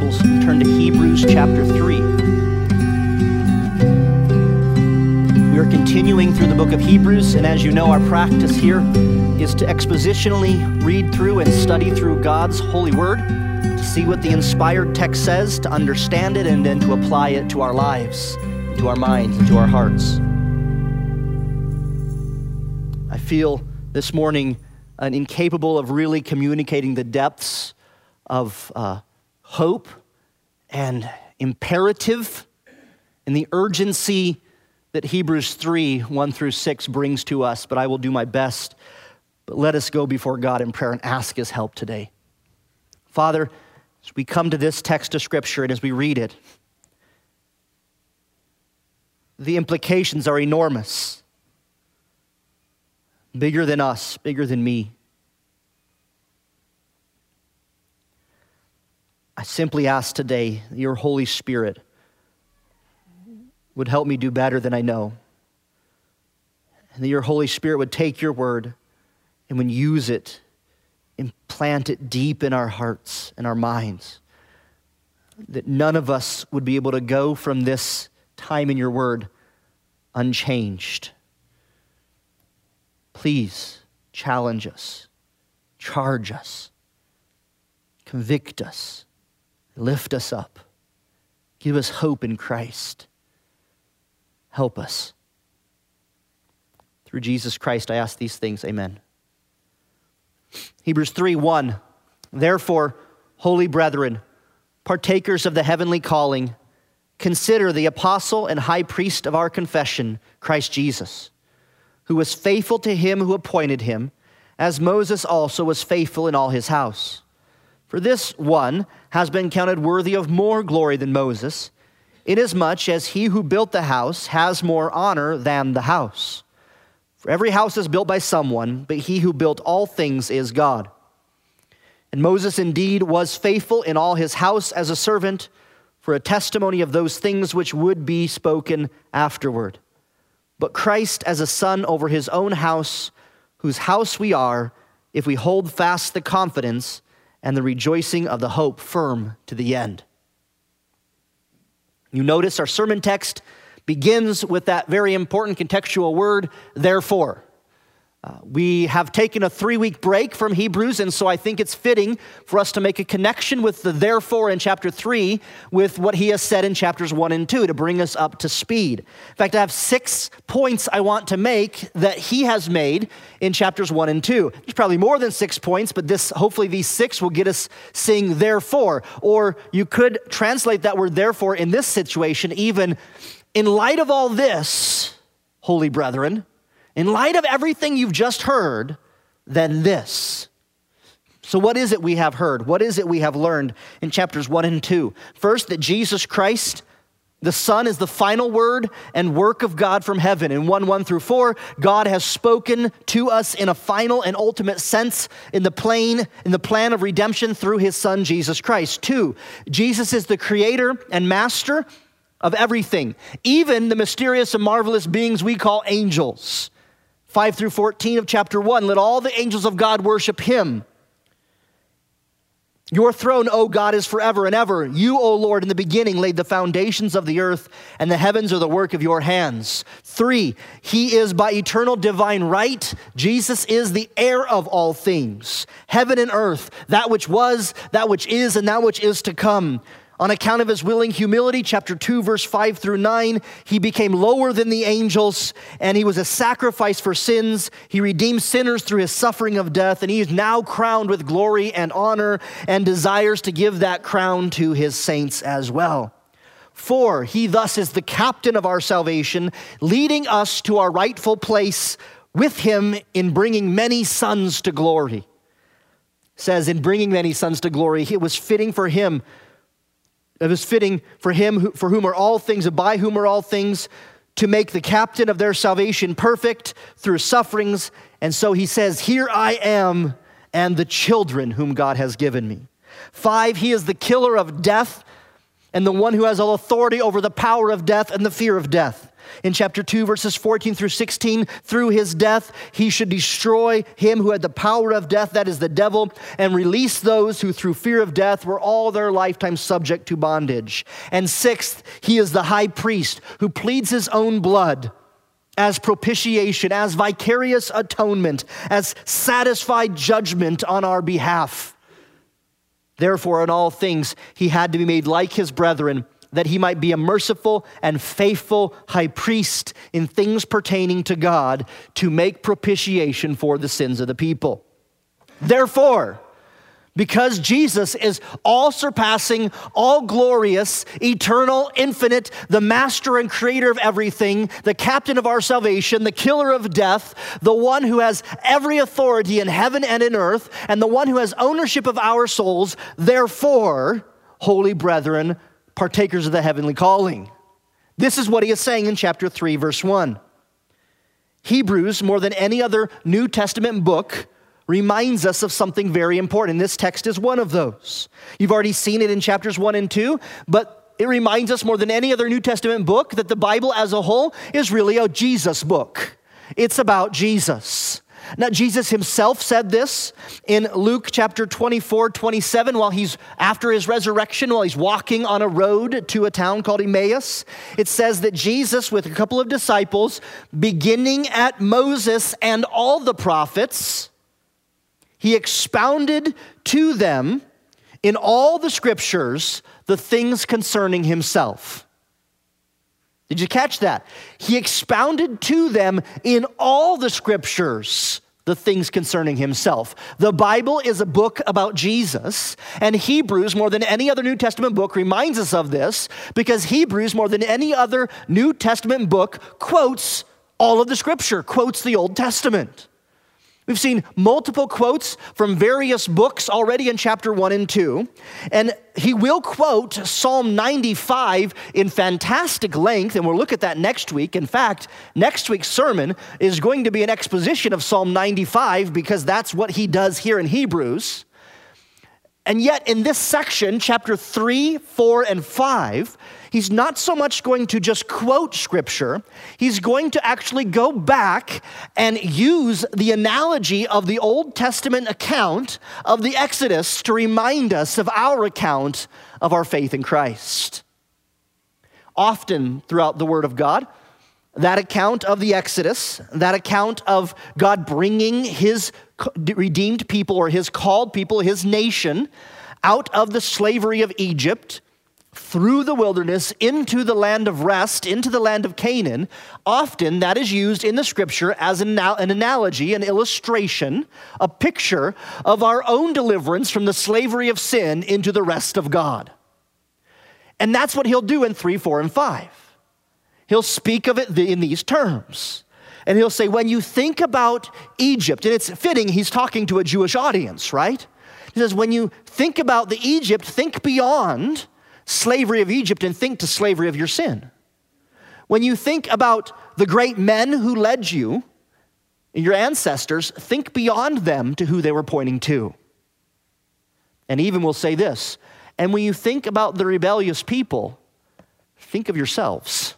Bibles and turn to Hebrews chapter 3. We are continuing through the book of Hebrews, and as you know, our practice here is to expositionally read through and study through God's holy word, to see what the inspired text says, to understand it, and then to apply it to our lives, to our minds, and to our hearts. I feel this morning incapable of really communicating the depths of hope and imperative and the urgency that Hebrews 3, 1 through 6 brings to us, but I will do my best. But let us go before God in prayer and ask his help today. Father, as we come to this text of Scripture and as we read it, the implications are enormous. Bigger than us, bigger than me. I simply ask today that your Holy Spirit would help me do better than I know. And that your Holy Spirit would take your word and would use it, implant it deep in our hearts and our minds. That none of us would be able to go from this time in your word unchanged. Please challenge us, charge us, convict us, lift us up, give us hope in Christ. Help us. Through Jesus Christ, I ask these things. Amen. Hebrews 3:1. Therefore, holy brethren, partakers of the heavenly calling, consider the apostle and high priest of our confession, Christ Jesus, who was faithful to him who appointed him, as Moses also was faithful in all his house. For this one has been counted worthy of more glory than Moses, inasmuch as he who built the house has more honor than the house. For every house is built by someone, but he who built all things is God. And Moses indeed was faithful in all his house as a servant, for a testimony of those things which would be spoken afterward. But Christ as a son over his own house, whose house we are, if we hold fast the confidence and the rejoicing of the hope firm to the end. You notice our sermon text begins with that very important contextual word, therefore. We have taken a 3-week break from Hebrews, and so I think it's fitting for us to make a connection with the therefore in chapter 3 with what he has said in chapters 1 and 2 to bring us up to speed. In fact, I have 6 points I want to make that he has made in chapters 1 and 2. There's probably more than 6 points, but hopefully these 6 will get us saying therefore. Or you could translate that word therefore in this situation even, in light of all this, holy brethren, in light of everything you've just heard, then this. So what is it we have heard? What is it we have learned in chapters 1 and 2? First, that Jesus Christ, the Son, is the final word and work of God from heaven. In 1 through 4, God has spoken to us in a final and ultimate sense in the plan of redemption through his Son, Jesus Christ. 2, Jesus is the creator and master of everything, even the mysterious and marvelous beings we call angels. 5 through 14 of chapter 1, let all the angels of God worship him. Your throne, O God, is forever and ever. You, O Lord, in the beginning laid the foundations of the earth, and the heavens are the work of your hands. 3, he is by eternal divine right. Jesus is the heir of all things, heaven and earth, that which was, that which is, and that which is to come. On account of his willing humility, chapter 2, verse 5 through 9, he became lower than the angels, and he was a sacrifice for sins. He redeemed sinners through his suffering of death, and he is now crowned with glory and honor and desires to give that crown to his saints as well. 4, he thus is the captain of our salvation, leading us to our rightful place with him in bringing many sons to glory. It says, in bringing many sons to glory, it was fitting for him. It was fitting for him for whom are all things and by whom are all things, to make the captain of their salvation perfect through sufferings. And so he says, here I am and the children whom God has given me. 5, he is the killer of death and the one who has all authority over the power of death and the fear of death. In chapter 2, verses 14 through 16, through his death, he should destroy him who had the power of death, that is the devil, and release those who through fear of death were all their lifetime subject to bondage. And sixth, he is the high priest who pleads his own blood as propitiation, as vicarious atonement, as satisfied judgment on our behalf. Therefore, in all things, he had to be made like his brethren, that he might be a merciful and faithful high priest in things pertaining to God to make propitiation for the sins of the people. Therefore, because Jesus is all-surpassing, all-glorious, eternal, infinite, the master and creator of everything, the captain of our salvation, the killer of death, the one who has every authority in heaven and in earth, and the one who has ownership of our souls, therefore, holy brethren, partakers of the heavenly calling. This is what he is saying in chapter 3, verse 1. Hebrews, more than any other New Testament book, reminds us of something very important. This text is one of those. You've already seen it in chapters 1 and 2, but it reminds us more than any other New Testament book that the Bible as a whole is really a Jesus book. It's about Jesus. Now, Jesus himself said this in Luke chapter 24, 27, while he's after his resurrection, while he's walking on a road to a town called Emmaus. It says that Jesus, with a couple of disciples, beginning at Moses and all the prophets, he expounded to them in all the scriptures the things concerning himself. Did you catch that? He expounded to them in all the scriptures the things concerning himself. The Bible is a book about Jesus, and Hebrews, more than any other New Testament book, reminds us of this because Hebrews, more than any other New Testament book, quotes all of the scripture, quotes the Old Testament. We've seen multiple quotes from various books already in chapter 1 and 2, and he will quote Psalm 95 in fantastic length, and we'll look at that next week. In fact, next week's sermon is going to be an exposition of Psalm 95 because that's what he does here in Hebrews. And yet in this section, chapter 3, 4, and 5, he's not so much going to just quote scripture, he's going to actually go back and use the analogy of the Old Testament account of the Exodus to remind us of our account of our faith in Christ. Often throughout the Word of God, that account of the Exodus, that account of God bringing his redeemed people or his called people, his nation, out of the slavery of Egypt, through the wilderness, into the land of rest, into the land of Canaan, often that is used in the scripture as an analogy, an illustration, a picture of our own deliverance from the slavery of sin into the rest of God. And that's what he'll do in 3, 4, and 5. He'll speak of it in these terms. And he'll say, when you think about Egypt, and it's fitting, he's talking to a Jewish audience, right? He says, when you think about the Egypt, think beyond slavery of Egypt and think to slavery of your sin. When you think about the great men who led you, your ancestors, think beyond them to who they were pointing to. And even we'll say this, and when you think about the rebellious people, think of yourselves.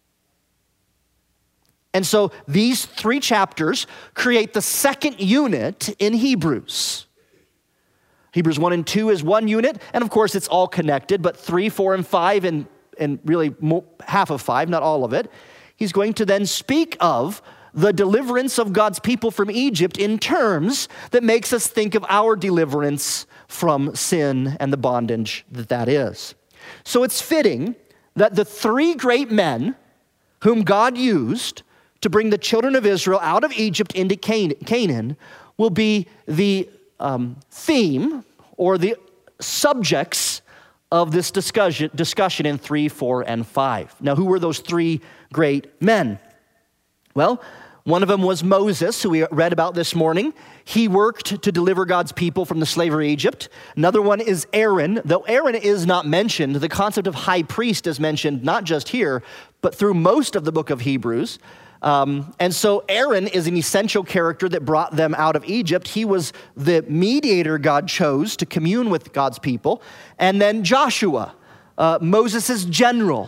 And so these 3 chapters create the second unit in Hebrews. Hebrews 1 and 2 is one unit, and of course it's all connected, but 3, 4, and 5, and really half of 5, not all of it, he's going to then speak of the deliverance of God's people from Egypt in terms that makes us think of our deliverance from sin and the bondage that is. So it's fitting that the 3 great men whom God used to bring the children of Israel out of Egypt into Canaan will be the theme or the subjects of this discussion in 3, 4, and 5. Now, who were those 3 great men? Well, one of them was Moses, who we read about this morning. He worked to deliver God's people from the slavery of Egypt. Another one is Aaron. Though Aaron is not mentioned, the concept of high priest is mentioned not just here, but through most of the book of Hebrews. And so Aaron is an essential character that brought them out of Egypt. He was the mediator God chose to commune with God's people. And then Joshua, Moses' general.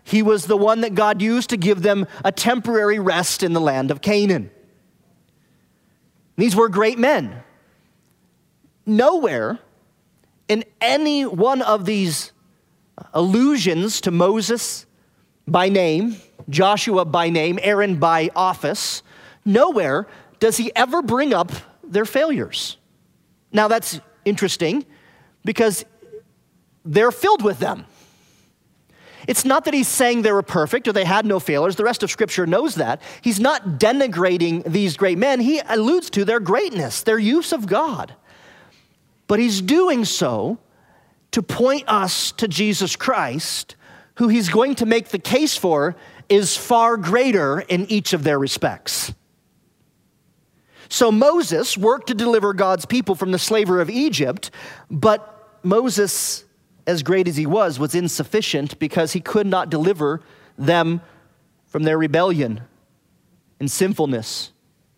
He was the one that God used to give them a temporary rest in the land of Canaan. These were great men. Nowhere in any one of these allusions to Moses by name, Joshua by name, Aaron by office, nowhere does he ever bring up their failures. Now that's interesting because they're filled with them. It's not that he's saying they were perfect or they had no failures. The rest of Scripture knows that. He's not denigrating these great men. He alludes to their greatness, their use of God. But he's doing so to point us to Jesus Christ, who he's going to make the case for is far greater in each of their respects. So Moses worked to deliver God's people from the slavery of Egypt, but Moses, as great as he was insufficient because he could not deliver them from their rebellion and sinfulness.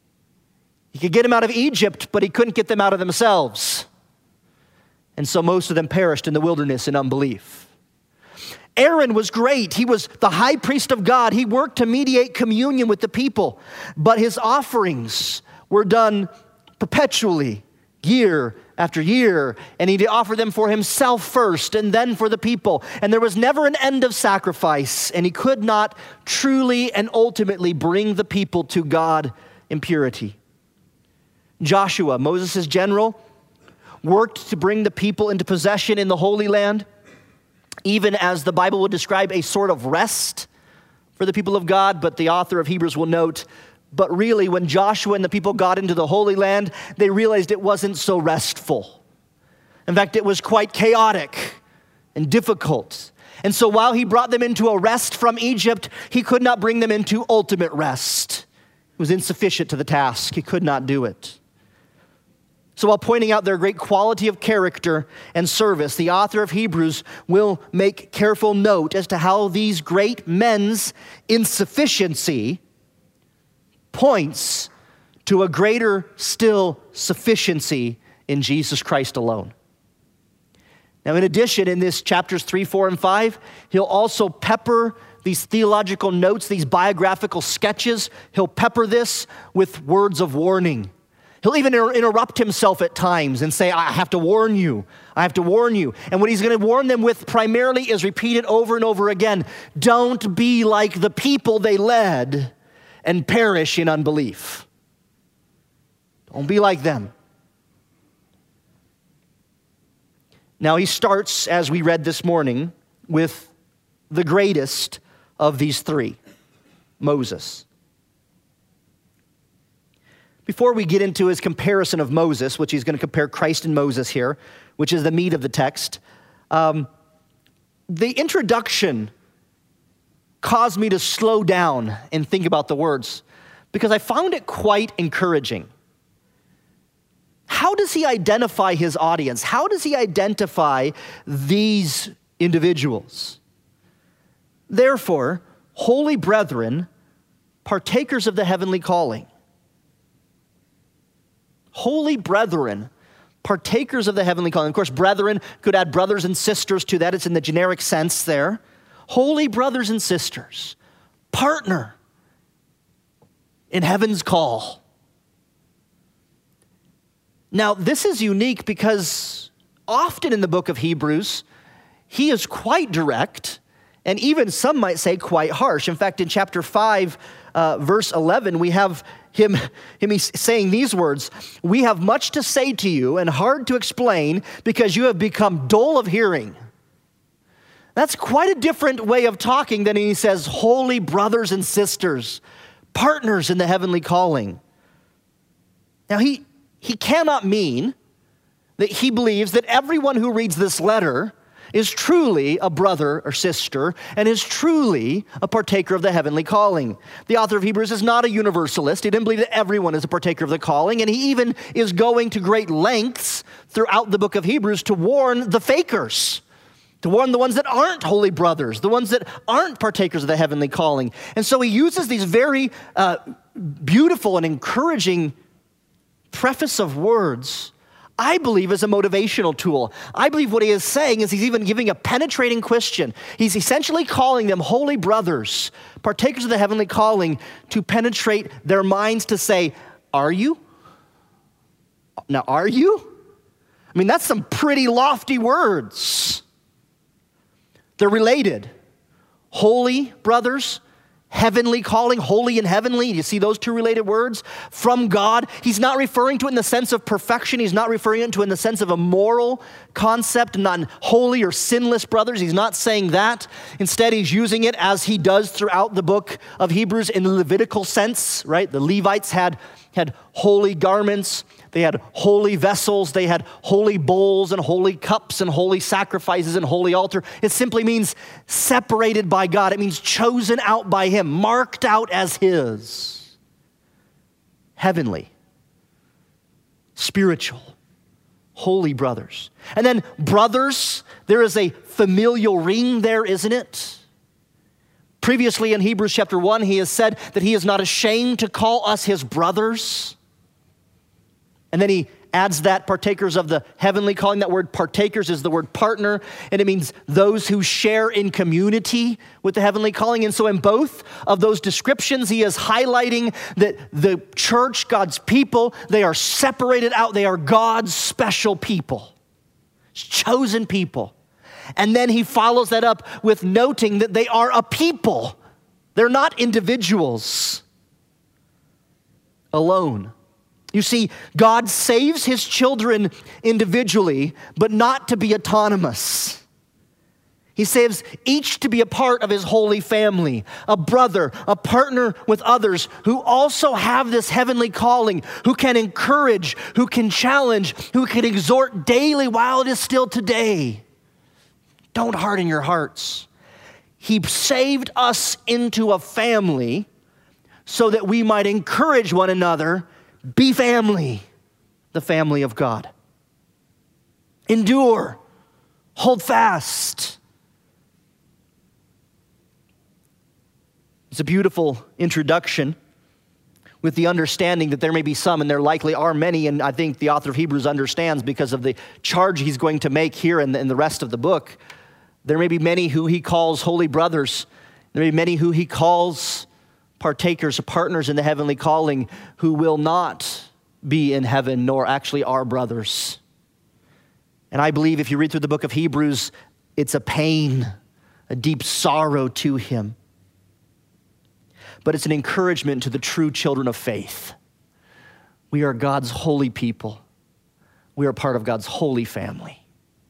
He could get them out of Egypt, but he couldn't get them out of themselves. And so most of them perished in the wilderness in unbelief. Aaron was great. He was the high priest of God. He worked to mediate communion with the people, but his offerings were done perpetually, year after year, and he offered them for himself first and then for the people. And there was never an end of sacrifice, and he could not truly and ultimately bring the people to God in purity. Joshua, Moses' general, worked to bring the people into possession in the Holy Land, even as the Bible would describe a sort of rest for the people of God, but the author of Hebrews will note, but really when Joshua and the people got into the Holy Land, they realized it wasn't so restful. In fact, it was quite chaotic and difficult. And so while he brought them into a rest from Egypt, he could not bring them into ultimate rest. It was insufficient to the task. He could not do it. So while pointing out their great quality of character and service, the author of Hebrews will make careful note as to how these great men's insufficiency points to a greater still sufficiency in Jesus Christ alone. Now, in addition, in this chapters 3, 4, and 5, he'll also pepper these theological notes, these biographical sketches. He'll pepper this with words of warning. He'll even interrupt himself at times and say, I have to warn you. I have to warn you. And what he's going to warn them with primarily is repeated over and over again. Don't be like the people they led and perish in unbelief. Don't be like them. Now he starts, as we read this morning, with the greatest of these three, Moses. Before we get into his comparison of Moses, which he's going to compare Christ and Moses here, which is the meat of the text, the introduction caused me to slow down and think about the words because I found it quite encouraging. How does he identify his audience? How does he identify these individuals? Therefore, holy brethren, partakers of the heavenly calling. Holy brethren, partakers of the heavenly calling. Of course, brethren could add brothers and sisters to that. It's in the generic sense there. Holy brothers and sisters, partner in heaven's call. Now, this is unique because often in the book of Hebrews, he is quite direct, and even some might say quite harsh. In fact, in chapter 5, verse 11, we have him saying these words, "We have much to say to you and hard to explain because you have become dull of hearing." That's quite a different way of talking than he says, holy brothers and sisters, partners in the heavenly calling. Now, he cannot mean that he believes that everyone who reads this letter is truly a brother or sister and is truly a partaker of the heavenly calling. The author of Hebrews is not a universalist. He didn't believe that everyone is a partaker of the calling, and he even is going to great lengths throughout the book of Hebrews to warn the fakers, to warn the ones that aren't holy brothers, the ones that aren't partakers of the heavenly calling. And so he uses these very beautiful and encouraging preface of words I believe, is a motivational tool. I believe what he is saying is he's even giving a penetrating question. He's essentially calling them holy brothers, partakers of the heavenly calling, to penetrate their minds to say, are you? Now, are you? I mean, that's some pretty lofty words. They're related. Holy brothers, heavenly calling, holy and heavenly. You see those two related words? From God. He's not referring to it in the sense of perfection. He's not referring to it in the sense of a moral concept, not holy or sinless brothers. He's not saying that. Instead, he's using it as he does throughout the book of Hebrews in the Levitical sense, right? The Levites had holy garments. They had holy vessels. They had holy bowls and holy cups and holy sacrifices and holy altar. It simply means separated by God. It means chosen out by him, marked out as his. Heavenly, spiritual, holy brothers. And then brothers, there is a familial ring there, isn't it? Previously in Hebrews chapter 1, he has said that he is not ashamed to call us his brothers. And then he adds that partakers of the heavenly calling. That word partakers is the word partner, and it means those who share in community with the heavenly calling. And so in both of those descriptions, he is highlighting that the church, God's people, they are separated out. They are God's special people, chosen people. And then he follows that up with noting that they are a people. They're not individuals alone. You see, God saves his children individually, but not to be autonomous. He saves each to be a part of his holy family, a brother, a partner with others who also have this heavenly calling, who can encourage, who can challenge, who can exhort daily while it is still today. Don't harden your hearts. He saved us into a family so that we might encourage one another. Be family, the family of God. Endure, hold fast. It's a beautiful introduction with the understanding that there may be some, and there likely are many, and I think the author of Hebrews understands because of the charge he's going to make here in the rest of the book. There may be many who he calls holy brothers. There may be many who he calls partakers, partners in the heavenly calling, who will not be in heaven, nor actually are brothers. And I believe if you read through the book of Hebrews, it's a pain, a deep sorrow to him. But it's an encouragement to the true children of faith. We are God's holy people. We are part of God's holy family.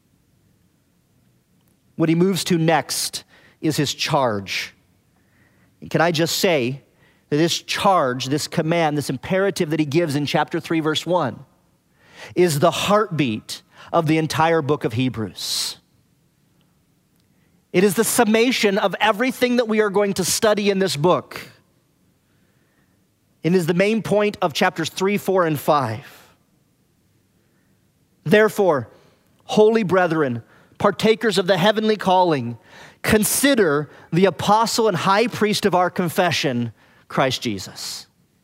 What he moves to next is his charge. Can I just say that this charge, this command, this imperative that he gives in chapter 3, verse 1 is the heartbeat of the entire book of Hebrews. It is the summation of everything that we are going to study in this book. It is the main point of chapters 3, 4, and 5. Therefore, holy brethren, partakers of the heavenly calling, consider the apostle and high priest of our confession, Christ Jesus.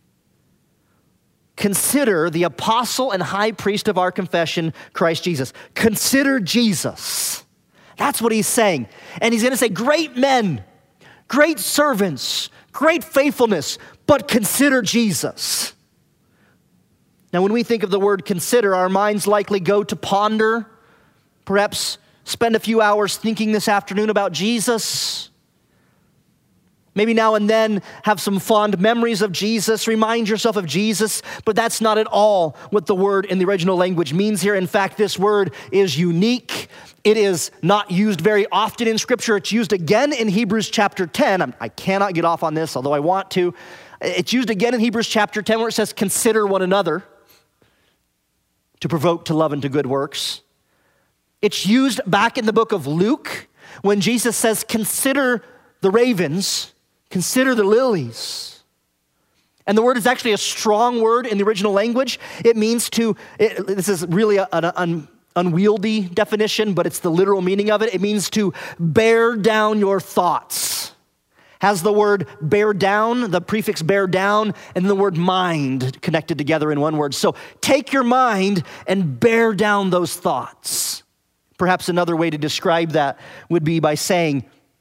Consider the apostle and high priest of our confession, Christ Jesus. Consider Jesus. That's what he's saying. And he's going to say, great men, great servants, great faithfulness, but consider Jesus. Now, when we think of the word consider, our minds likely go to ponder, perhaps spend a few hours thinking this afternoon about Jesus. Maybe now and then have some fond memories of Jesus, remind yourself of Jesus, but that's not at all what the word in the original language means here. In fact, this word is unique. It is not used very often in Scripture. It's used again in Hebrews chapter 10. I cannot get off on this, although I want to. It's used again in Hebrews chapter 10 where it says, consider one another to provoke to love and to good works. It's used back in the book of Luke when Jesus says, consider the ravens, consider the lilies. And the word is actually a strong word in the original language. It means this is really an unwieldy definition, but it's the literal meaning of it. It means to bear down your thoughts, has the word bear down, the prefix bear down, and the word mind connected together in one word. So take your mind and bear down those thoughts. Perhaps another way to describe that would be by saying,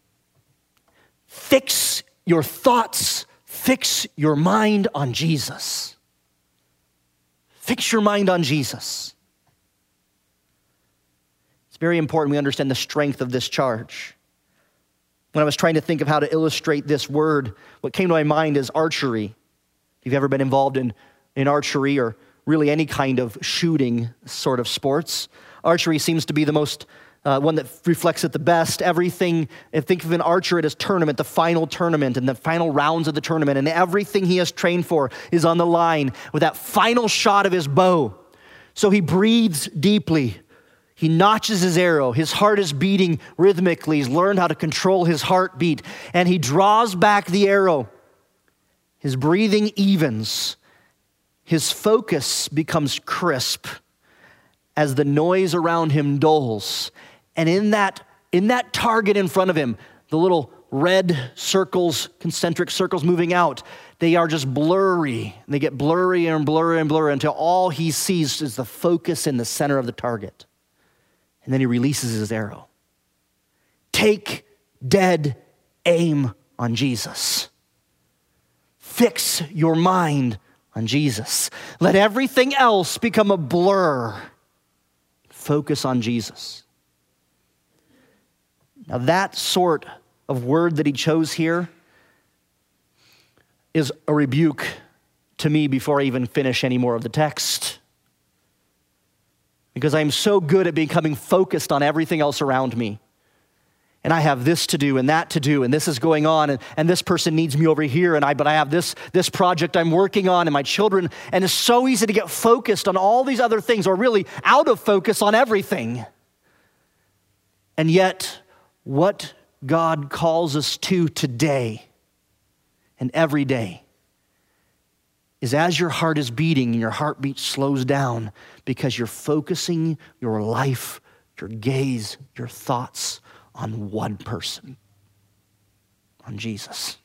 fix your thoughts, fix your mind on Jesus. Fix your mind on Jesus. It's very important we understand the strength of this charge. When I was trying to think of how to illustrate this word, what came to my mind is archery. If you've ever been involved in archery or really any kind of shooting sort of sports, archery seems to be the most, one that reflects it the best. Everything, think of an archer at his tournament, the final tournament and the final rounds of the tournament, and everything he has trained for is on the line with that final shot of his bow. So he breathes deeply. He notches his arrow. His heart is beating rhythmically. He's learned how to control his heartbeat. And he draws back the arrow. His breathing evens. His focus becomes crisp as the noise around him dulls. And in that target in front of him, the little red circles, concentric circles moving out, they are just blurry. They get blurry and blurry and blurry until all he sees is the focus in the center of the target. And then he releases his arrow. Take dead aim on Jesus. Fix your mind on Jesus. Let everything else become a blur. Focus on Jesus. Now that sort of word that he chose here is a rebuke to me before I even finish any more of the text. Because I am so good at becoming focused on everything else around me. And I have this to do and that to do, and this is going on, and this person needs me over here, but I have this project I'm working on, and my children, and it's so easy to get focused on all these other things, or really out of focus on everything. And yet, what God calls us to today and every day is as your heart is beating and your heartbeat slows down because you're focusing your life, your gaze, your thoughts on one person, on Jesus.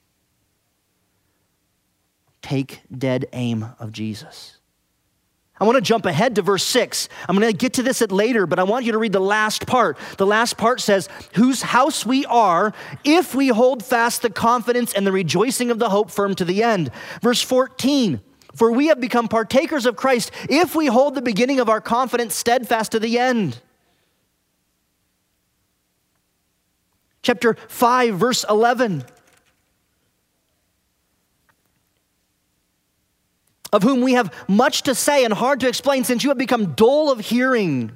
Take dead aim of Jesus. I want to jump ahead to verse 6. I'm going to get to this later, but I want you to read the last part. The last part says, whose house we are if we hold fast the confidence and the rejoicing of the hope firm to the end. Verse 14, for we have become partakers of Christ if we hold the beginning of our confidence steadfast to the end. Chapter 5, verse 11. Of whom we have much to say and hard to explain, since you have become dull of hearing.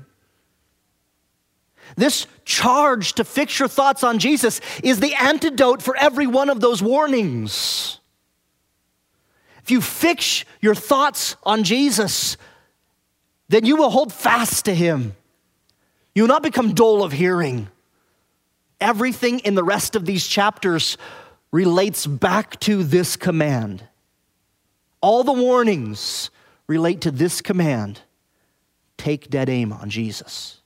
This charge to fix your thoughts on Jesus is the antidote for every one of those warnings. If you fix your thoughts on Jesus, then you will hold fast to him. You will not become dull of hearing. Everything in the rest of these chapters relates back to this command. All the warnings relate to this command. Take dead aim on Jesus.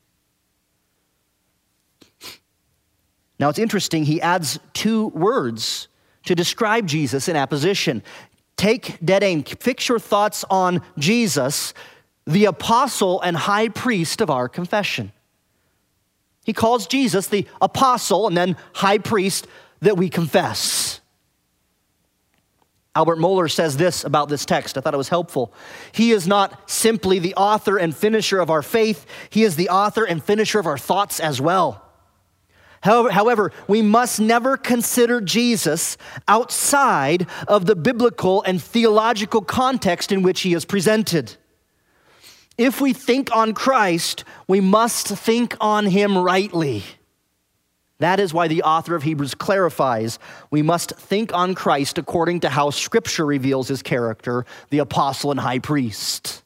Now it's interesting, he adds two words to describe Jesus in apposition. Take dead aim, fix your thoughts on Jesus, the apostle and high priest of our confession. He calls Jesus the apostle and then high priest that we confess. Albert Mohler says this about this text. I thought it was helpful. He is not simply the author and finisher of our faith. He is the author and finisher of our thoughts as well. However, we must never consider Jesus outside of the biblical and theological context in which he is presented. If we think on Christ, we must think on him rightly. That is why the author of Hebrews clarifies, we must think on Christ according to how Scripture reveals his character, the apostle and high priest.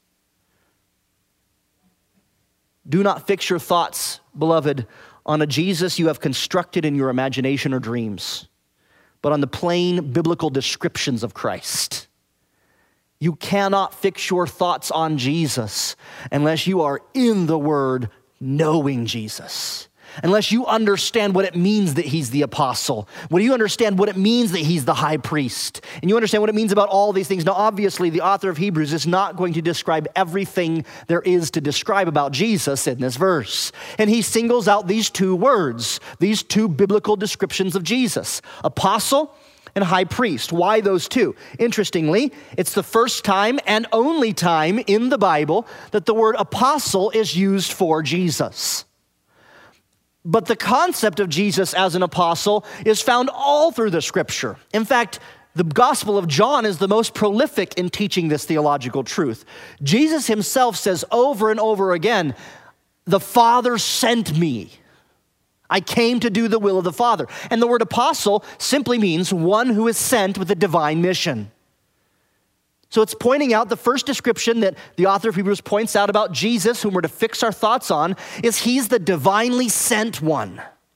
Do not fix your thoughts, beloved, on a Jesus you have constructed in your imagination or dreams, but on the plain biblical descriptions of Christ. You cannot fix your thoughts on Jesus unless you are in the Word knowing Jesus. unless you understand what it means that he's the apostle, when you understand what it means that he's the high priest, and you understand what it means about all these things. Now, obviously, the author of Hebrews is not going to describe everything there is to describe about Jesus in this verse. And he singles out these two words, these two biblical descriptions of Jesus, apostle and high priest. Why those two? Interestingly, it's the first time and only time in the Bible that the word apostle is used for Jesus. But the concept of Jesus as an apostle is found all through the scripture. In fact, the Gospel of John is the most prolific in teaching this theological truth. Jesus himself says over and over again, "The Father sent me. I came to do the will of the Father." And the word apostle simply means one who is sent with a divine mission. So it's pointing out the first description that the author of Hebrews points out about Jesus, whom we're to fix our thoughts on, is he's the divinely sent one.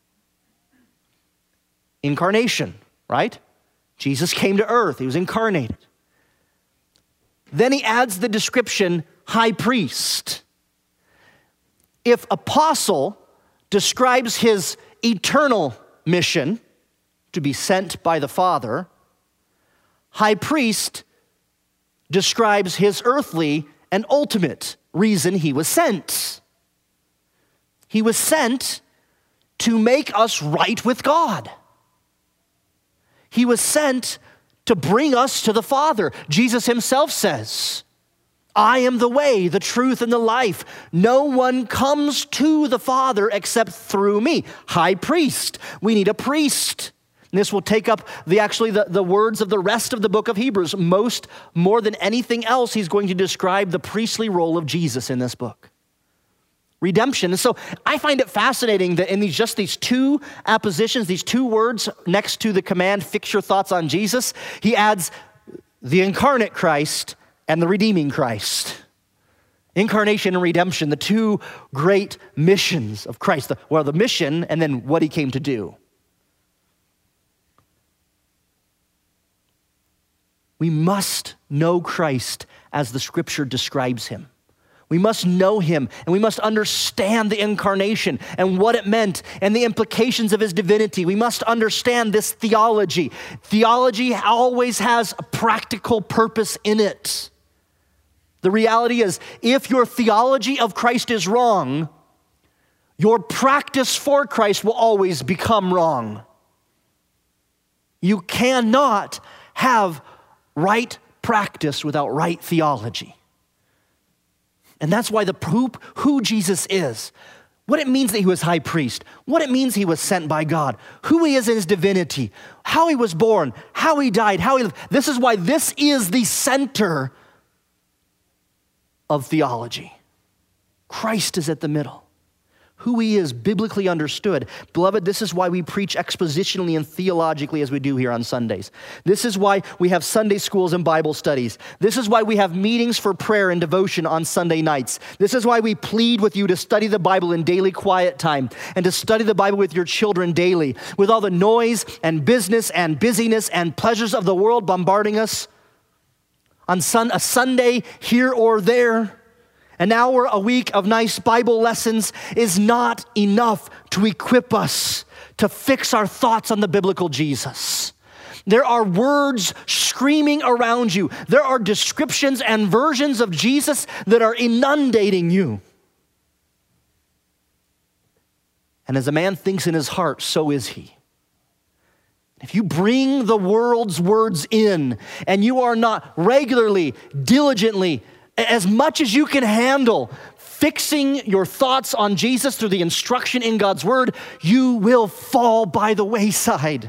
Incarnation, right? Jesus came to earth. He was incarnated. Then he adds the description high priest. If apostle describes his eternal mission to be sent by the Father, high priest describes his earthly and ultimate reason he was sent. He was sent to make us right with God. He was sent to bring us to the Father. Jesus himself says, "I am the way, the truth, and the life. No one comes to the Father except through me." High priest. We need a priest. And this will take up the words of the rest of the book of Hebrews. More than anything else, he's going to describe the priestly role of Jesus in this book. Redemption. And so I find it fascinating that in these two appositions, these two words next to the command, fix your thoughts on Jesus, he adds the incarnate Christ and the redeeming Christ. Incarnation and redemption, the two great missions of Christ. The mission and then what he came to do. We must know Christ as the scripture describes him. We must know him, and we must understand the incarnation and what it meant and the implications of his divinity. We must understand this theology. Theology always has a practical purpose in it. The reality is, if your theology of Christ is wrong, your practice for Christ will always become wrong. You cannot have right practice without right theology. And that's why who Jesus is, what it means that he was high priest, what it means he was sent by God, who he is in his divinity, how he was born, how he died, how he lived. This is why this is the center of theology. Christ is at the middle. Who he is biblically understood. Beloved, this is why we preach expositionally and theologically as we do here on Sundays. This is why we have Sunday schools and Bible studies. This is why we have meetings for prayer and devotion on Sunday nights. This is why we plead with you to study the Bible in daily quiet time and to study the Bible with your children daily. With all the noise and business and busyness and pleasures of the world bombarding us on a Sunday here or there, an hour a week of nice Bible lessons is not enough to equip us to fix our thoughts on the biblical Jesus. There are words screaming around you. There are descriptions and versions of Jesus that are inundating you. And as a man thinks in his heart, so is he. If you bring the world's words in and you are not regularly, diligently, as much as you can handle, fixing your thoughts on Jesus through the instruction in God's word, you will fall by the wayside.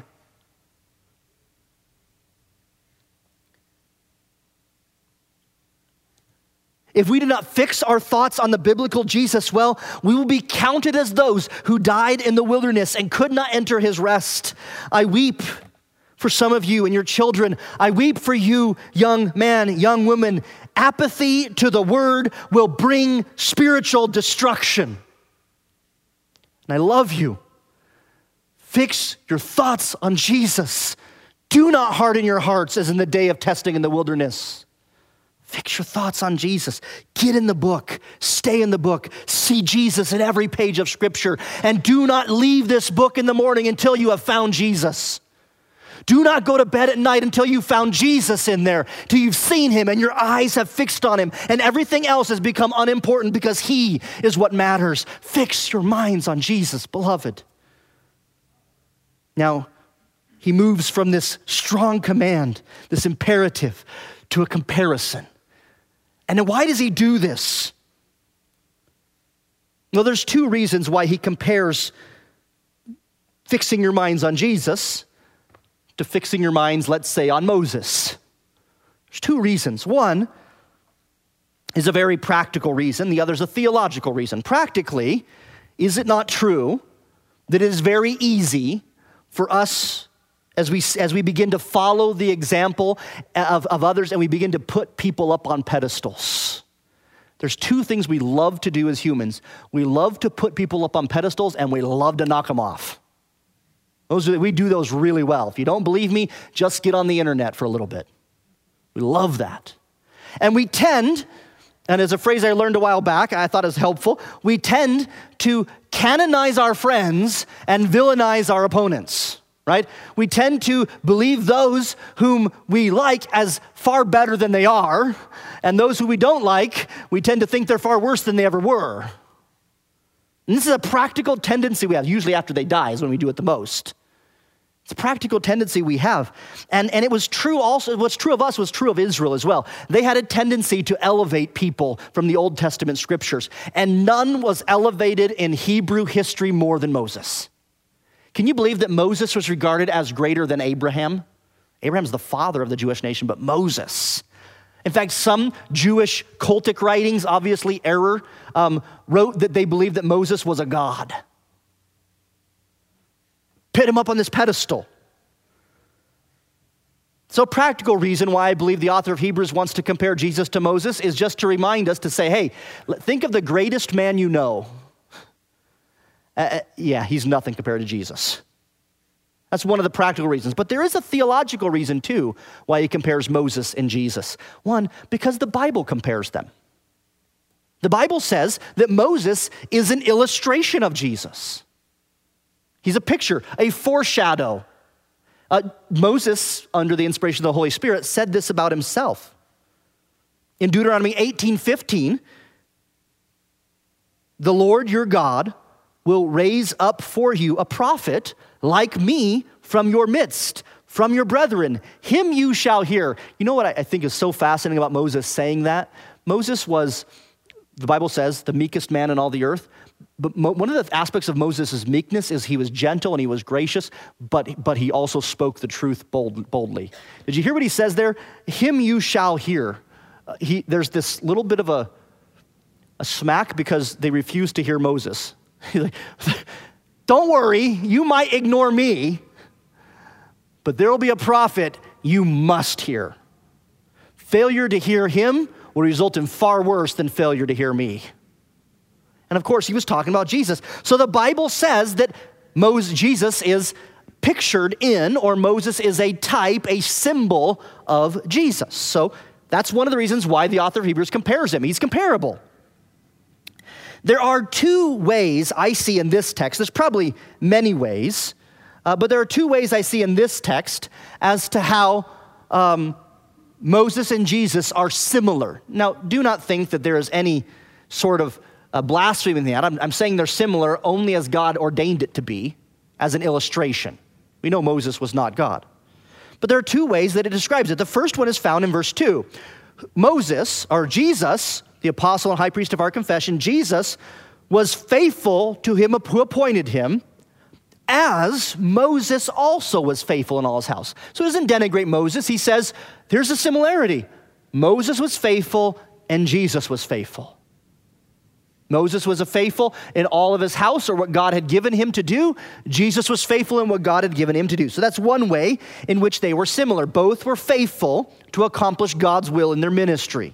If we do not fix our thoughts on the biblical Jesus well, we will be counted as those who died in the wilderness and could not enter his rest. I weep for some of you and your children. I weep for you, young man, young woman. Apathy to the word will bring spiritual destruction. And I love you. Fix your thoughts on Jesus. Do not harden your hearts as in the day of testing in the wilderness. Fix your thoughts on Jesus. Get in the book. Stay in the book. See Jesus in every page of Scripture. And do not leave this book in the morning until you have found Jesus. Do not go to bed at night until you've found Jesus in there, till you've seen him and your eyes have fixed on him and everything else has become unimportant because he is what matters. Fix your minds on Jesus, beloved. Now, he moves from this strong command, this imperative, to a comparison. And then why does he do this? Well, there's two reasons why he compares fixing your minds on Jesus to fixing your minds, let's say, on Moses. There's two reasons. One is a very practical reason. The other is a theological reason. Practically, is it not true that it is very easy for us as we begin to follow the example of others and we begin to put people up on pedestals? There's two things we love to do as humans. We love to put people up on pedestals and we love to knock them off. We do those really well. If you don't believe me, just get on the internet for a little bit. We love that. And we tend, and as a phrase I learned a while back, I thought it was helpful, we tend to canonize our friends and villainize our opponents, right? We tend to believe those whom we like as far better than they are, and those who we don't like, we tend to think they're far worse than they ever were. And this is a practical tendency we have. Usually after they die is when we do it the most. It's a practical tendency we have. And it was true also, what's true of us was true of Israel as well. They had a tendency to elevate people from the Old Testament scriptures. And none was elevated in Hebrew history more than Moses. Can you believe that Moses was regarded as greater than Abraham? Abraham's the father of the Jewish nation, but Moses. In fact, some Jewish cultic writings, obviously error, wrote that they believed that Moses was a god. Put him up on this pedestal. So a practical reason why I believe the author of Hebrews wants to compare Jesus to Moses is just to remind us to say, hey, think of the greatest man you know. Yeah, he's nothing compared to Jesus. That's one of the practical reasons. But there is a theological reason, too, why he compares Moses and Jesus. One, because the Bible compares them. The Bible says that Moses is an illustration of Jesus. He's a picture, a foreshadow. Moses, under the inspiration of the Holy Spirit, said this about himself. In Deuteronomy 18:15, the Lord your God will raise up for you a prophet like me from your midst, from your brethren. Him you shall hear. You know what I think is so fascinating about Moses saying that? Moses was, the Bible says, the meekest man in all the earth. But one of the aspects of Moses' meekness is he was gentle and he was gracious, but he also spoke the truth boldly. Did you hear what he says there? Him you shall hear. There's this little bit of a smack because they refuse to hear Moses. He's like, don't worry, you might ignore me, but there will be a prophet you must hear. Failure to hear him will result in far worse than failure to hear me. And of course, he was talking about Jesus. So the Bible says that Jesus is pictured in, or Moses is a type, a symbol of Jesus. So that's one of the reasons why the author of Hebrews compares him. He's comparable. There are two ways I see in this text. There's probably many ways, but there are two ways I see in this text as to how Moses and Jesus are similar. Now, do not think that there is any sort of blasphemy in that. I'm saying they're similar only as God ordained it to be, as an illustration. We know Moses was not God. But there are two ways that it describes it. The first one is found in verse 2. Moses, or Jesus, the apostle and high priest of our confession, Jesus was faithful to him who appointed him, as Moses also was faithful in all his house. So he doesn't denigrate Moses. He says, there's a similarity. Moses was faithful and Jesus was faithful. Moses was faithful in all of his house, or what God had given him to do. Jesus was faithful in what God had given him to do. So that's one way in which they were similar. Both were faithful to accomplish God's will in their ministry.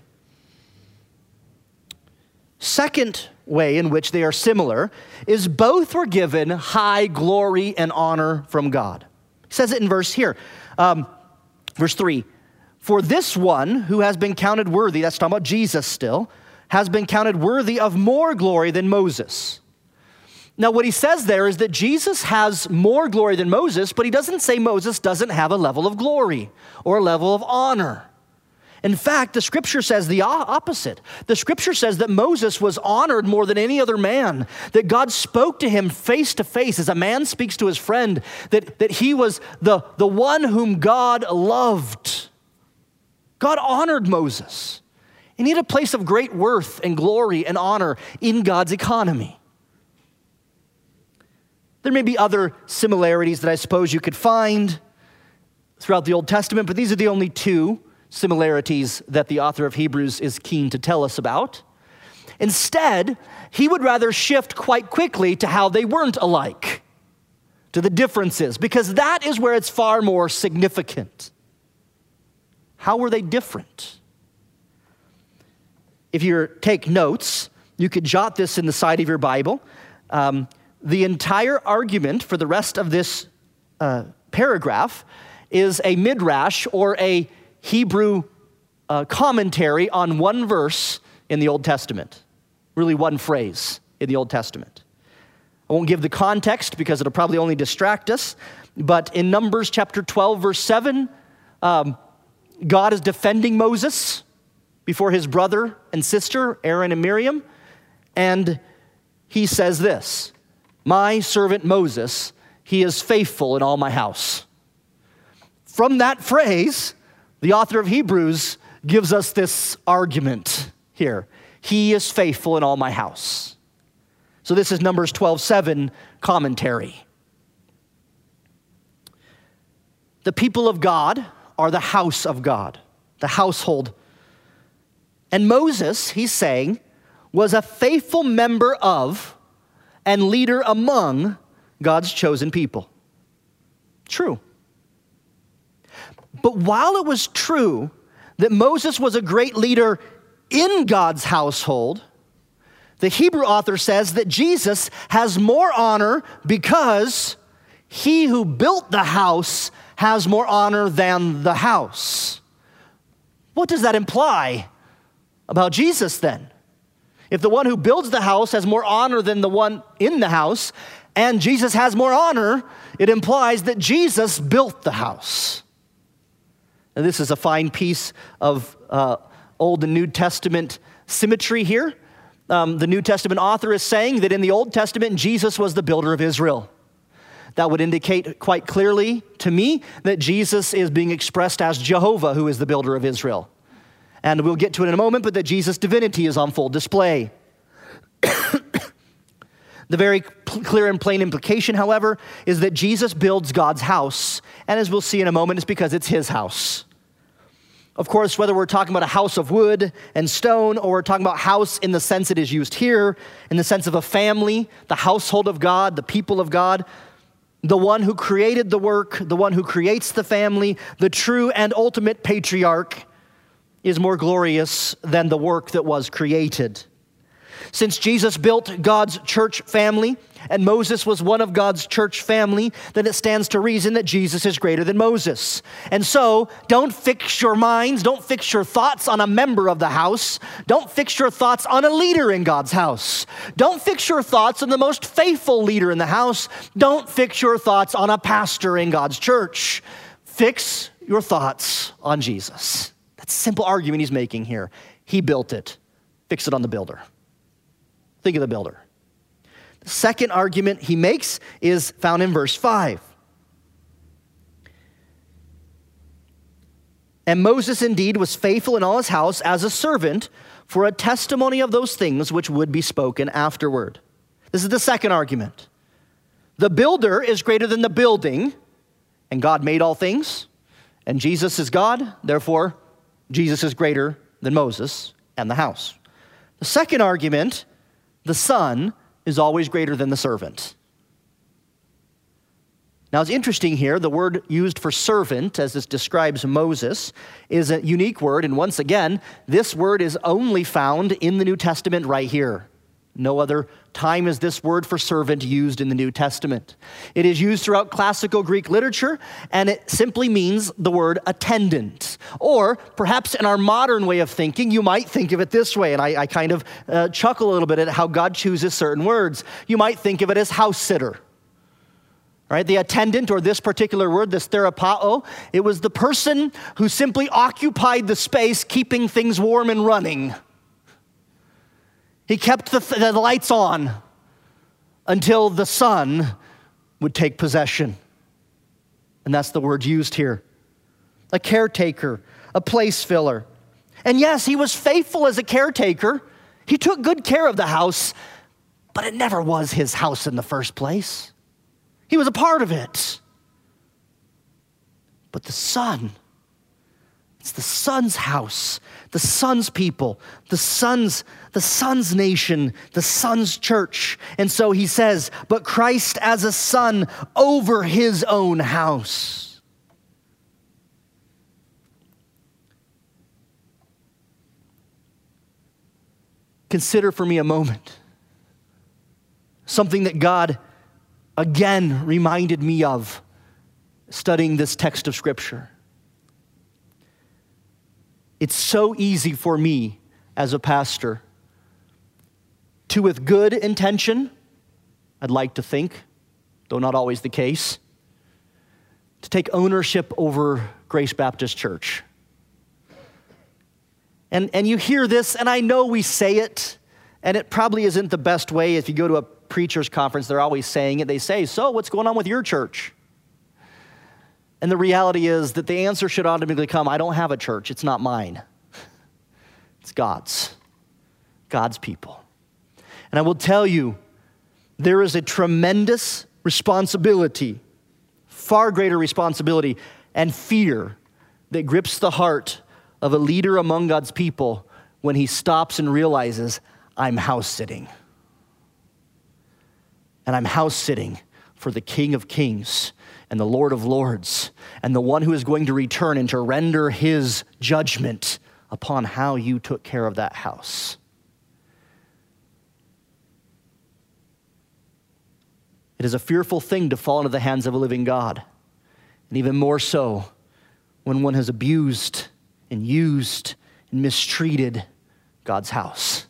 Second way in which they are similar is both were given high glory and honor from God. He says it in verse 3. For this one who has been counted worthy, that's talking about Jesus still, has been counted worthy of more glory than Moses. Now, what he says there is that Jesus has more glory than Moses, but he doesn't say Moses doesn't have a level of glory or a level of honor. In fact, the scripture says the opposite. The scripture says that Moses was honored more than any other man, that God spoke to him face to face as a man speaks to his friend, that he was the one whom God loved. God honored Moses, and he had a place of great worth and glory and honor in God's economy. There may be other similarities that I suppose you could find throughout the Old Testament, but these are the only two similarities that the author of Hebrews is keen to tell us about. Instead, he would rather shift quite quickly to how they weren't alike, to the differences, because that is where it's far more significant. How were they different? If you take notes, you could jot this in the side of your Bible. The entire argument for the rest of this paragraph is a midrash or a Hebrew commentary on one verse in the Old Testament, really one phrase in the Old Testament. I won't give the context because it'll probably only distract us, but in Numbers chapter 12, verse 7, God is defending Moses before his brother and sister, Aaron and Miriam, and he says this, "My servant Moses, he is faithful in all my house." From that phrase, the author of Hebrews gives us this argument here. He is faithful in all my house. So this is Numbers 12:7 commentary. The people of God are the house of God, the household. And Moses, he's saying, was a faithful member of and leader among God's chosen people. True. But while it was true that Moses was a great leader in God's household, the Hebrew author says that Jesus has more honor because he who built the house has more honor than the house. What does that imply about Jesus then? If the one who builds the house has more honor than the one in the house, and Jesus has more honor, it implies that Jesus built the house. And this is a fine piece of Old and New Testament symmetry here. The New Testament author is saying that in the Old Testament, Jesus was the builder of Israel. That would indicate quite clearly to me that Jesus is being expressed as Jehovah, who is the builder of Israel. And we'll get to it in a moment, but that Jesus' divinity is on full display. The very clear and plain implication, however, is that Jesus builds God's house. And as we'll see in a moment, it's because it's his house. Of course, whether we're talking about a house of wood and stone, or we're talking about house in the sense it is used here, in the sense of a family, the household of God, the people of God, the one who created the work, the one who creates the family, the true and ultimate patriarch, is more glorious than the work that was created. Since Jesus built God's church family, and Moses was one of God's church family, then it stands to reason that Jesus is greater than Moses. And so, don't fix your minds, don't fix your thoughts on a member of the house. Don't fix your thoughts on a leader in God's house. Don't fix your thoughts on the most faithful leader in the house. Don't fix your thoughts on a pastor in God's church. Fix your thoughts on Jesus. That's a simple argument he's making here. He built it. Fix it on the builder. Think of the builder. The second argument he makes is found in verse 5. And Moses indeed was faithful in all his house as a servant for a testimony of those things which would be spoken afterward. This is the second argument. The builder is greater than the building, and God made all things, and Jesus is God, therefore Jesus is greater than Moses and the house. The second argument, the son is always greater than the servant. Now it's interesting here, the word used for servant, as this describes Moses, is a unique word, and once again, this word is only found in the New Testament right here. No other time is this word for servant used in the New Testament. It is used throughout classical Greek literature, and it simply means the word attendant. Or perhaps in our modern way of thinking, you might think of it this way, and I kind of chuckle a little bit at how God chooses certain words. You might think of it as house sitter. Right? The attendant, or this particular word, this therapao, it was the person who simply occupied the space, keeping things warm and running. He kept the lights on until the son would take possession. And that's the word used here. A caretaker, a place filler. And yes, he was faithful as a caretaker. He took good care of the house, but it never was his house in the first place. He was a part of it. But the son, it's the son's house, the son's people, the son's nation, the son's church. And so he says, but Christ as a son over his own house. Consider for me a moment something that God again reminded me of studying this text of Scripture. It's so easy for me as a pastor to, with good intention, I'd like to think, though not always the case, to take ownership over Grace Baptist Church. And you hear this, and I know we say it, and it probably isn't the best way. If you go to a preacher's conference, they're always saying it. They say, so what's going on with your church? And the reality is that the answer should automatically come, I don't have a church. It's not mine. It's God's people. And I will tell you, there is a tremendous responsibility, far greater responsibility and fear that grips the heart of a leader among God's people when he stops and realizes, I'm house sitting. And I'm house sitting for the King of Kings and the Lord of Lords, and the one who is going to return and to render his judgment upon how you took care of that house. It is a fearful thing to fall into the hands of a living God, and even more so when one has abused and used and mistreated God's house.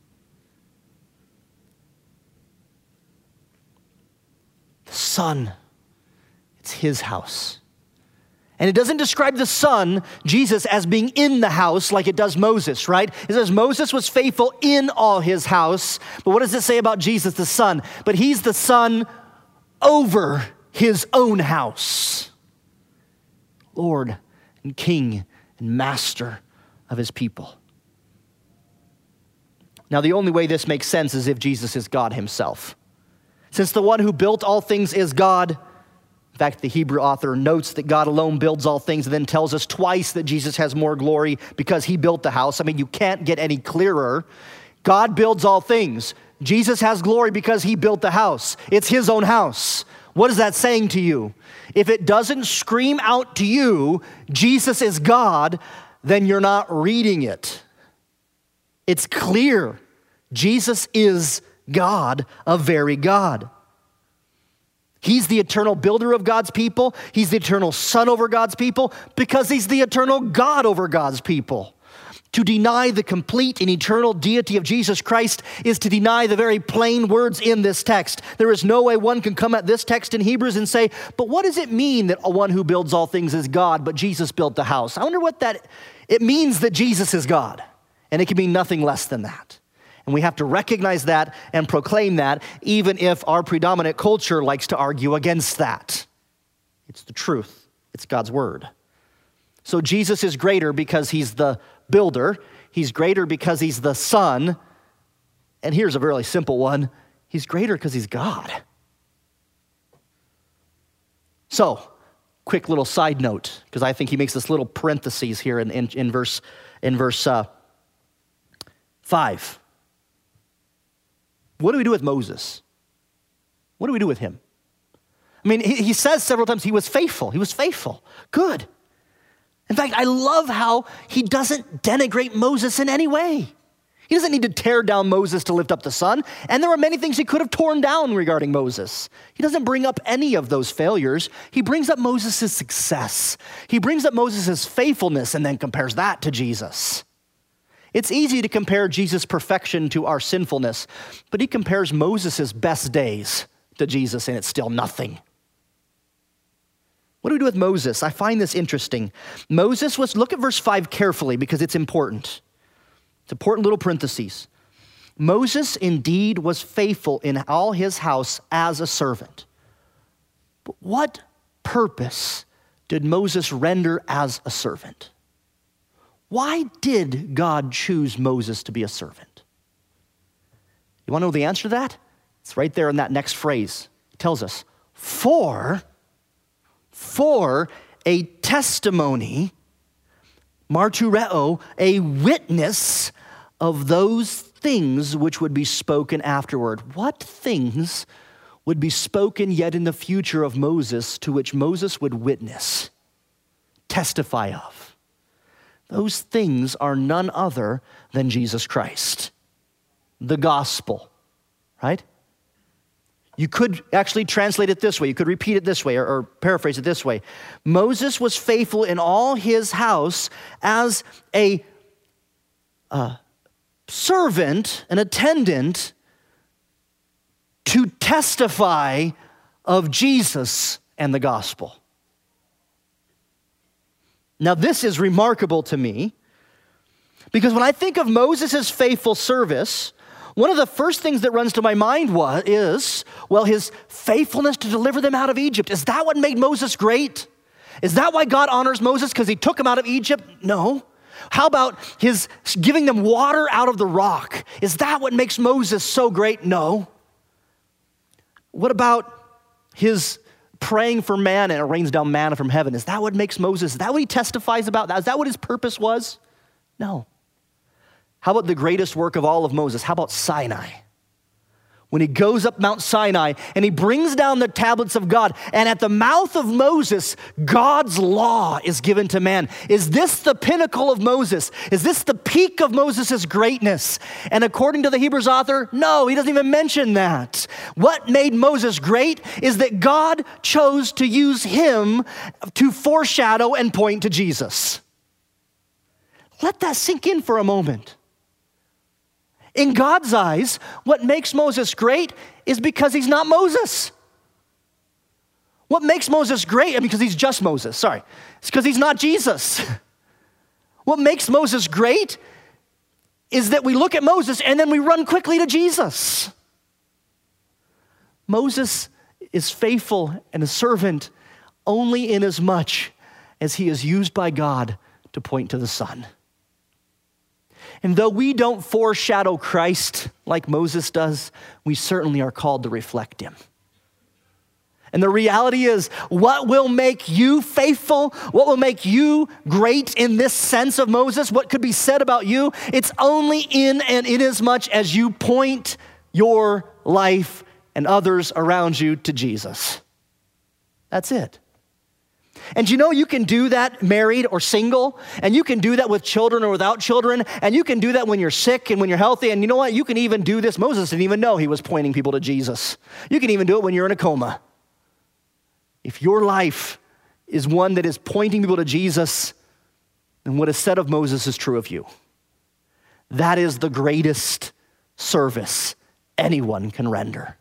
The Son, it's his house. And it doesn't describe the Son, Jesus, as being in the house like it does Moses, right? It says Moses was faithful in all his house. But what does it say about Jesus, the Son? But he's the Son over his own house. Lord and King and Master of his people. Now, the only way this makes sense is if Jesus is God himself. Since the one who built all things is God. In fact, the Hebrew author notes that God alone builds all things and then tells us twice that Jesus has more glory because he built the house. I mean, you can't get any clearer. God builds all things. Jesus has glory because he built the house. It's his own house. What is that saying to you? If it doesn't scream out to you, Jesus is God, then you're not reading it. It's clear. Jesus is God, a very God. He's the eternal builder of God's people. He's the eternal Son over God's people because he's the eternal God over God's people. To deny the complete and eternal deity of Jesus Christ is to deny the very plain words in this text. There is no way one can come at this text in Hebrews and say, but what does it mean that one who builds all things is God, but Jesus built the house? I wonder what it means that Jesus is God, and it can mean nothing less than that. And we have to recognize that and proclaim that, even if our predominant culture likes to argue against that. It's the truth. It's God's word. So Jesus is greater because he's the builder. He's greater because he's the Son. And here's a really simple one. He's greater because he's God. So, quick little side note, because I think he makes this little parentheses here in verse 5. What do we do with Moses? What do we do with him? I mean, he says several times he was faithful. He was faithful. Good. In fact, I love how he doesn't denigrate Moses in any way. He doesn't need to tear down Moses to lift up the Son. And there are many things he could have torn down regarding Moses. He doesn't bring up any of those failures. He brings up Moses' success. He brings up Moses' faithfulness and then compares that to Jesus. It's easy to compare Jesus' perfection to our sinfulness, but he compares Moses' best days to Jesus, and it's still nothing. What do we do with Moses? I find this interesting. Moses was, look at verse 5 carefully because it's important. It's important little parentheses. Moses indeed was faithful in all his house as a servant. But what purpose did Moses render as a servant? Why did God choose Moses to be a servant? You want to know the answer to that? It's right there in that next phrase. It tells us, for a testimony, martureo, a witness of those things which would be spoken afterward. What things would be spoken yet in the future of Moses to which Moses would witness, testify of? Those things are none other than Jesus Christ, the gospel, right? You could actually translate it this way. You could repeat it this way or paraphrase it this way. Moses was faithful in all his house as a servant, an attendant, to testify of Jesus and the gospel. Now, this is remarkable to me because when I think of Moses' faithful service, one of the first things that runs to my mind is his faithfulness to deliver them out of Egypt. Is that what made Moses great? Is that why God honors Moses because he took him out of Egypt? No. How about his giving them water out of the rock? Is that what makes Moses so great? No. What about his praying for manna and it rains down manna from heaven? Is that what makes Moses? Is that what he testifies about? Is that what his purpose was? No. How about the greatest work of all of Moses? How about Sinai? When he goes up Mount Sinai and he brings down the tablets of God, and at the mouth of Moses, God's law is given to man. Is this the pinnacle of Moses? Is this the peak of Moses' greatness? And according to the Hebrews author, no, he doesn't even mention that. What made Moses great is that God chose to use him to foreshadow and point to Jesus. Let that sink in for a moment. In God's eyes, what makes Moses great is because he's not Moses. What makes Moses great, because he's just Moses, sorry. It's because he's not Jesus. What makes Moses great is that we look at Moses and then we run quickly to Jesus. Moses is faithful and a servant only in as much as he is used by God to point to the Son. And though we don't foreshadow Christ like Moses does, we certainly are called to reflect him. And the reality is, what will make you faithful? What will make you great in this sense of Moses? What could be said about you? It's only in and in as much as you point your life and others around you to Jesus. That's it. And you can do that married or single, and you can do that with children or without children, and you can do that when you're sick and when you're healthy, and you know what? You can even do this. Moses didn't even know he was pointing people to Jesus. You can even do it when you're in a coma. If your life is one that is pointing people to Jesus, then what is said of Moses is true of you. That is the greatest service anyone can render.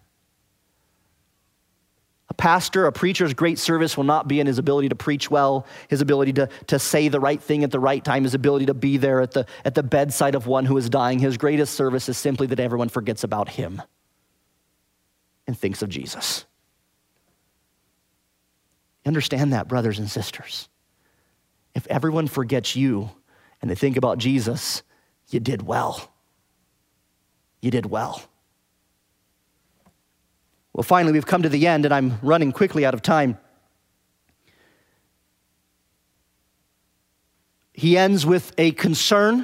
A pastor, a preacher's great service will not be in his ability to preach well, his ability to say the right thing at the right time, his ability to be there at the bedside of one who is dying. His greatest service is simply that everyone forgets about him and thinks of Jesus. Understand that, brothers and sisters. If everyone forgets you and they think about Jesus, you did well. You did well. Well, finally, we've come to the end, and I'm running quickly out of time. He ends with a concern,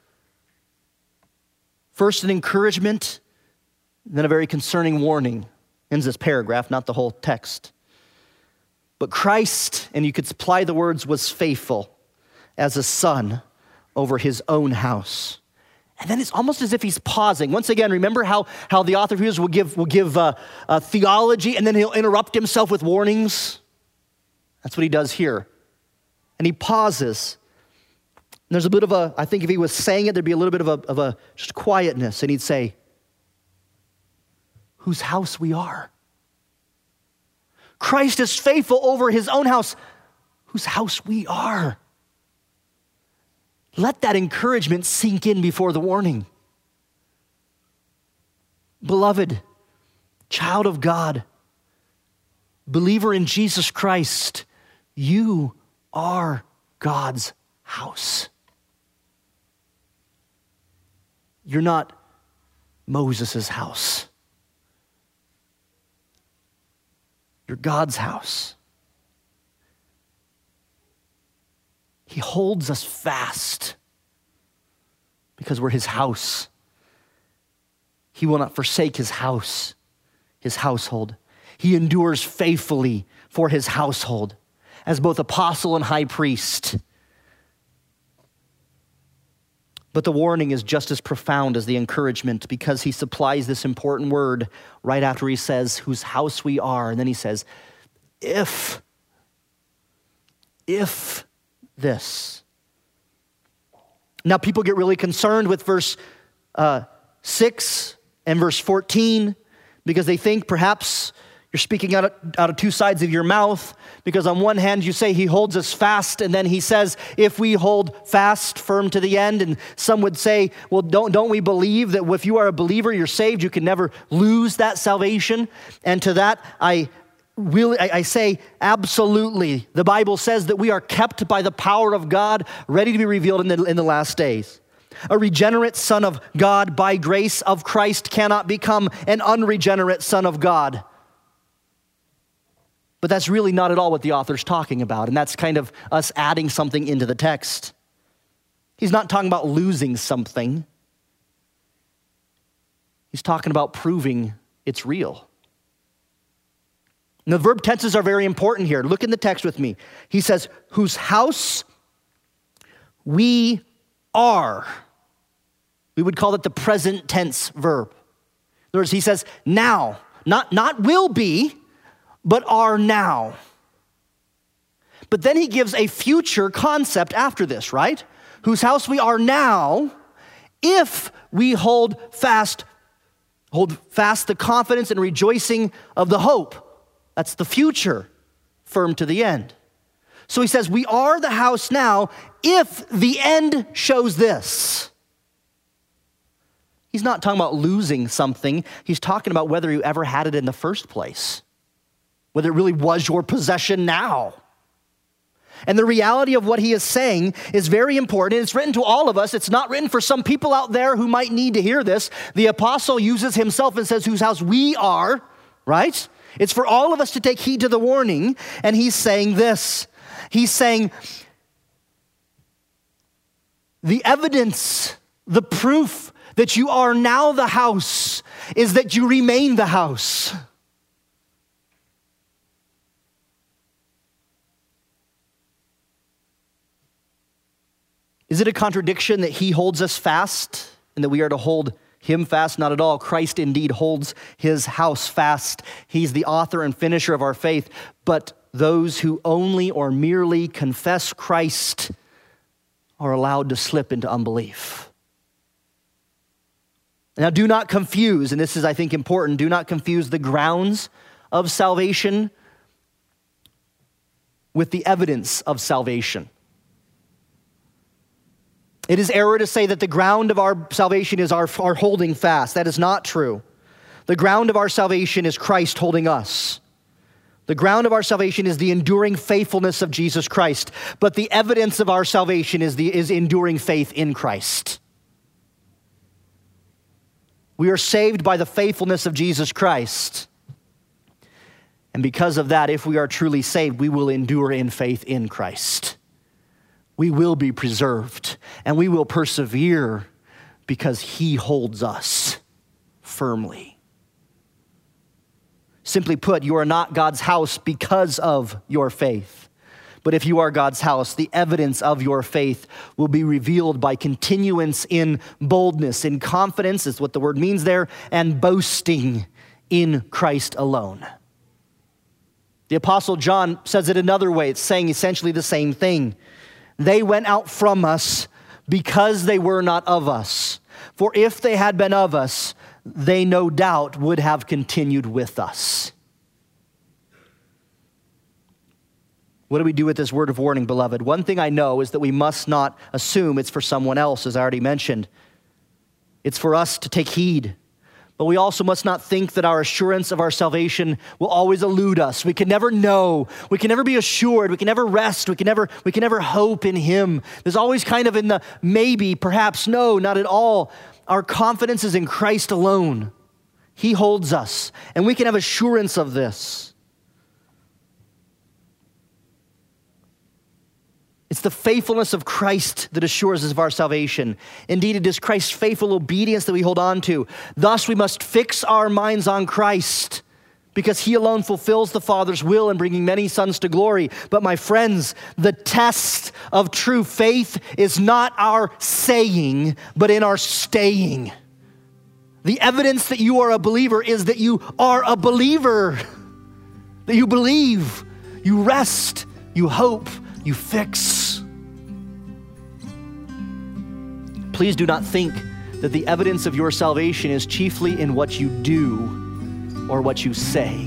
first an encouragement, then a very concerning warning. Ends this paragraph, not the whole text. But Christ, and you could supply the words, was faithful as a son over his own house. And then it's almost as if he's pausing. Once again, remember how the author of Hebrews will give theology, and then he'll interrupt himself with warnings? That's what he does here. And he pauses. And there's a bit of I think if he was saying it, there'd be a little bit of a just quietness. And he'd say, whose house we are. Christ is faithful over his own house, whose house we are. Let that encouragement sink in before the warning. Beloved, child of God, believer in Jesus Christ, you are God's house. You're not Moses' house. You're God's house. He holds us fast because we're his house. He will not forsake his house, his household. He endures faithfully for his household as both apostle and high priest. But the warning is just as profound as the encouragement, because he supplies this important word right after he says, whose house we are. And then he says, if this. Now people get really concerned with verse 6 and verse 14 because they think perhaps you're speaking out of two sides of your mouth, because on one hand you say he holds us fast, and then he says if we hold fast, firm to the end. And some would say, well, don't we believe that if you are a believer, you're saved, you can never lose that salvation? And to that I say absolutely. The Bible says that we are kept by the power of God, ready to be revealed in the last days. A regenerate son of God by grace of Christ cannot become an unregenerate son of God. But that's really not at all what the author's talking about, and that's kind of us adding something into the text. He's not talking about losing something. He's talking about proving it's real. And the verb tenses are very important here. Look in the text with me. He says, whose house we are. We would call it the present tense verb. In other words, he says now, not will be, but are now. But then he gives a future concept after this, right? Whose house we are now, if we hold fast the confidence and rejoicing of the hope. That's the future, firm to the end. So he says, we are the house now if the end shows this. He's not talking about losing something. He's talking about whether you ever had it in the first place, whether it really was your possession now. And the reality of what he is saying is very important. It's written to all of us. It's not written for some people out there who might need to hear this. The apostle uses himself and says, whose house we are, right? It's for all of us to take heed to the warning. And he's saying this. He's saying, the evidence, the proof that you are now the house is that you remain the house. Is it a contradiction that he holds us fast and that we are to hold him fast? Not at all. Christ indeed holds his house fast. He's the author and finisher of our faith. But those who only or merely confess Christ are allowed to slip into unbelief. Now, do not confuse, and this is, I think, important, do not confuse the grounds of salvation with the evidence of salvation. It is error to say that the ground of our salvation is our holding fast. That is not true. The ground of our salvation is Christ holding us. The ground of our salvation is the enduring faithfulness of Jesus Christ. But the evidence of our salvation is enduring faith in Christ. We are saved by the faithfulness of Jesus Christ. And because of that, if we are truly saved, we will endure in faith in Christ. We will be preserved, and we will persevere because he holds us firmly. Simply put, you are not God's house because of your faith, But if you are God's house, the evidence of your faith will be revealed by continuance in boldness, in confidence, is what the word means there, and boasting in Christ alone. The Apostle John says it another way. It's saying essentially the same thing. They went out from us because they were not of us. For if they had been of us, they no doubt would have continued with us. What do we do with this word of warning, beloved? One thing I know is that we must not assume it's for someone else, as I already mentioned. It's for us to take heed. But we also must not think that our assurance of our salvation will always elude us. We can never know. We can never be assured. We can never rest. We can never hope in Him. There's always kind of in the maybe, perhaps, no, not at all. Our confidence is in Christ alone. He holds us, and we can have assurance of this. It's the faithfulness of Christ that assures us of our salvation. Indeed, it is Christ's faithful obedience that we hold on to. Thus, we must fix our minds on Christ because He alone fulfills the Father's will in bringing many sons to glory. But my friends, the test of true faith is not our saying, but in our staying. The evidence that you are a believer is that you are a believer, that you believe, you rest, you hope, you fix. Please do not think that the evidence of your salvation is chiefly in what you do or what you say.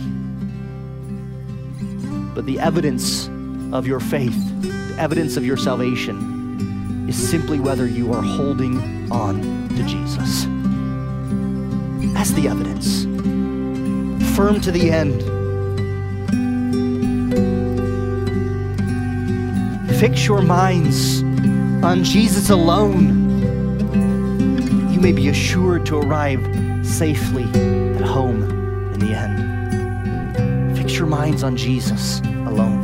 But the evidence of your faith, the evidence of your salvation, is simply whether you are holding on to Jesus. That's the evidence. Firm to the end. Fix your minds on Jesus alone. You may be assured to arrive safely at home in the end. Fix your minds on Jesus alone.